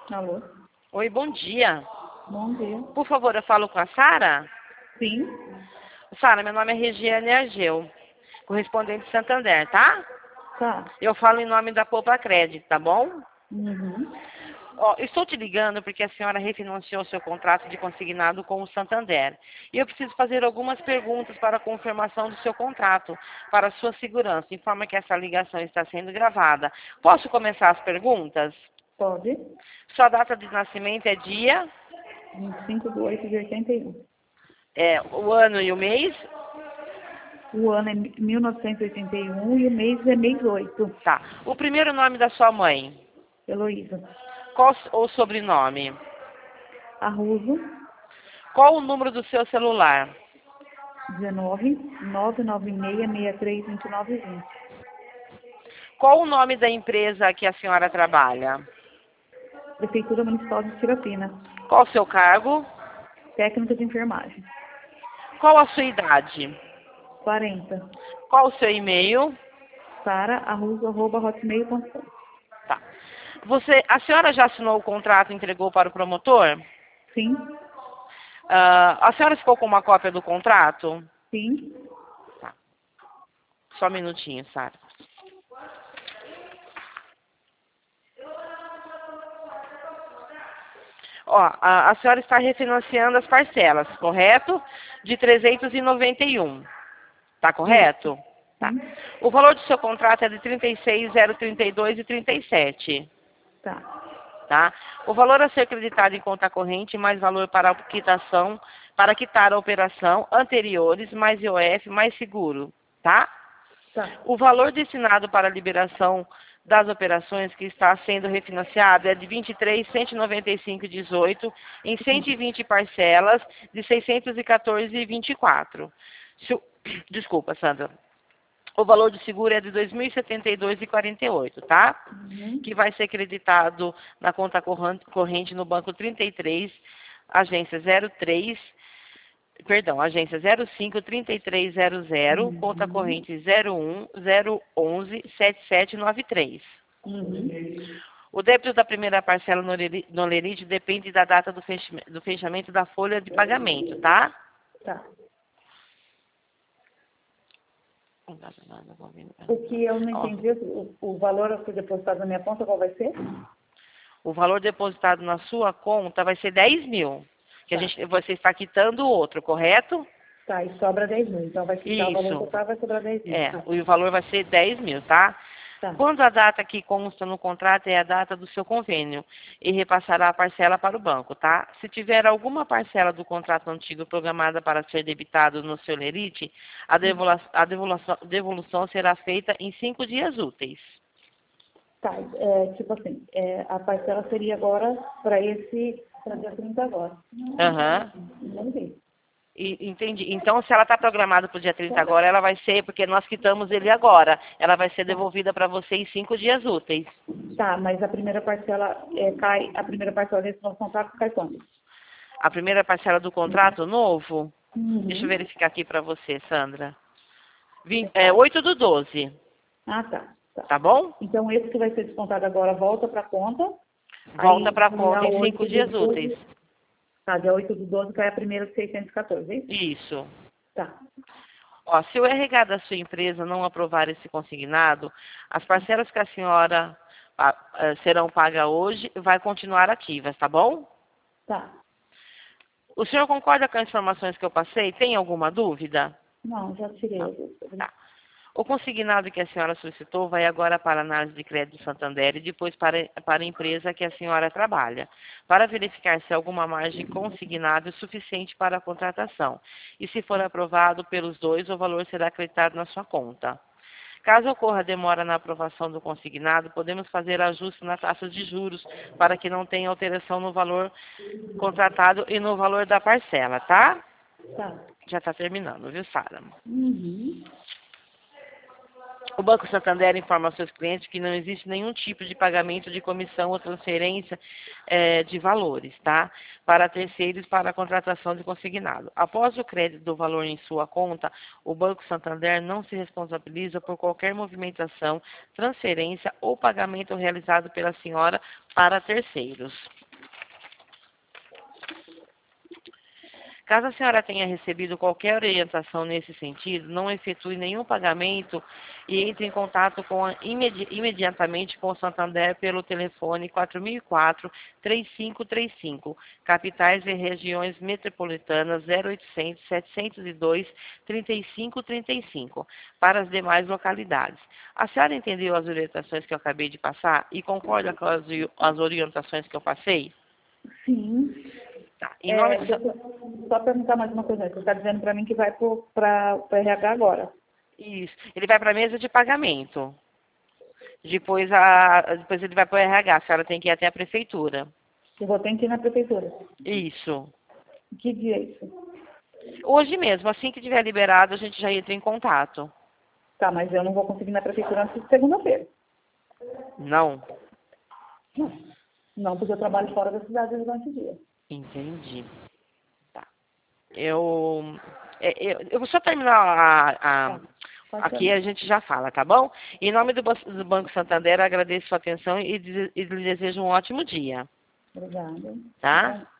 Alô? Oi, bom dia. Bom dia. Por favor, eu falo com a Sara? Sim? Sara, meu nome é Regiane Argeu, correspondente de Santander, tá? Tá. Eu falo em nome da Poupa Crédito, tá bom? Uhum. Ó, estou te ligando porque a senhora refinanciou seu contrato de consignado com o Santander. E eu preciso fazer algumas perguntas para a confirmação do seu contrato, para a sua segurança. Informa que essa ligação está sendo gravada. Posso começar as perguntas? Pode? Sua data de nascimento é dia, 25/8/81. o ano e o mês? O ano é 1981 e o mês é mês 8. Tá. O primeiro nome da sua mãe? Heloísa. Qual o sobrenome? Arruso, Qual o número do seu celular? 19 996632920. Qual o nome da empresa que a senhora trabalha? Prefeitura Municipal de Tirapina. Qual o seu cargo? Técnica de enfermagem. Qual a sua idade? 40. Qual o seu e-mail? sara@arruso@hotmail.com. Tá. A senhora já assinou o contrato e entregou para o promotor? Sim? A senhora ficou com uma cópia do contrato? Sim? Tá. Só um minutinho, Sara. Ó, a senhora está refinanciando as parcelas, correto? De 391. Tá correto? Tá. O valor do seu contrato é de 36.032,37. Tá. Tá? O valor a ser creditado em conta corrente mais valor para a quitação, para quitar a operação anteriores, mais IOF, mais seguro, tá? Tá. O valor destinado para a liberação das operações que está sendo refinanciado é de 23.195,18 em 120 parcelas de 614,24. Desculpa, Sandra. O valor do seguro é de 2.072,48, tá? Uhum. Que vai ser creditado na conta corrente no banco 33, agência 03, perdão, agência 05-3300, conta corrente 01-011-7793. Uhum. O débito da primeira parcela no Lerite depende da data do fechamento da folha de pagamento, tá? Tá. O que eu não entendi, o valor a ser depositado na minha conta, qual vai ser? O valor depositado na sua conta vai ser 10 mil. Que você está quitando o outro, correto? Tá, e sobra 10 mil. Então vai ficar o valor Isso. total, vai sobrar 10 mil. Tá. O valor vai ser 10 mil, tá? Tá. Quando a data que consta no contrato é a data do seu convênio e repassará a parcela para o banco, tá? Se tiver alguma parcela do contrato antigo programada para ser debitado no seu Lerite, a devolução será feita em 5 dias úteis. Tá, tipo assim, a parcela seria agora para dia 30 agora. Aham. Não vi. Entendi. Então, se ela está programada para o dia 30 agora, ela vai ser, porque nós quitamos ele agora, ela vai ser devolvida para você em 5 dias úteis. Tá, mas a primeira parcela a primeira parcela desse novo contrato cai quando? A primeira parcela do contrato novo, Uhum. deixa eu verificar aqui para você, Sandra. 8/12, Ah, tá. tá bom? Então, esse que vai ser descontado agora volta para a conta. Volta para a dia conta em 8 5 dias do 12, úteis. Tá, dia 8/12 cai a primeira de 614, é isso? Isso. Tá. Ó, se o RH da sua empresa não aprovar esse consignado, as parcelas que a senhora serão pagas hoje vai continuar ativas, tá bom? Tá. O senhor concorda com as informações que eu passei? Tem alguma dúvida? Não, já tirei. Tá. O consignado que a senhora solicitou vai agora para a análise de crédito Santander e depois para a empresa que a senhora trabalha, para verificar se alguma margem consignada é suficiente para a contratação. E se for aprovado pelos dois, o valor será acreditado na sua conta. Caso ocorra demora na aprovação do consignado, podemos fazer ajuste na taxa de juros para que não tenha alteração no valor contratado e no valor da parcela, tá? Tá. Já está terminando, viu, Sara? Uhum. O Banco Santander informa aos seus clientes que não existe nenhum tipo de pagamento de comissão ou transferência de valores, tá? Para terceiros para a contratação de consignado. Após o crédito do valor em sua conta, o Banco Santander não se responsabiliza por qualquer movimentação, transferência ou pagamento realizado pela senhora para terceiros. Caso a senhora tenha recebido qualquer orientação nesse sentido, não efetue nenhum pagamento e entre em contato imediatamente com o Santander pelo telefone 4004-3535, capitais e regiões metropolitanas 0800-702-3535, para as demais localidades. A senhora entendeu as orientações que eu acabei de passar e concorda com as orientações que eu passei? Sim. Tá. Em nome Deixa eu só perguntar mais uma coisa. Você está dizendo para mim que vai para o RH agora. Isso. Ele vai para a mesa de pagamento. Depois ele vai para o RH. A senhora tem que ir até a prefeitura. Eu vou ter que ir na prefeitura. Isso. Que dia é isso? Hoje mesmo. Assim que tiver liberado, a gente já entra em contato. Tá, mas eu não vou conseguir ir na prefeitura antes de segunda-feira. Não. Não, porque eu trabalho fora da cidade durante o dia. Entendi. Tá. Eu vou só terminar aqui, a gente já fala, tá bom? Em nome do Banco Santander, agradeço a sua atenção e lhe desejo um ótimo dia. Obrigada. Tá?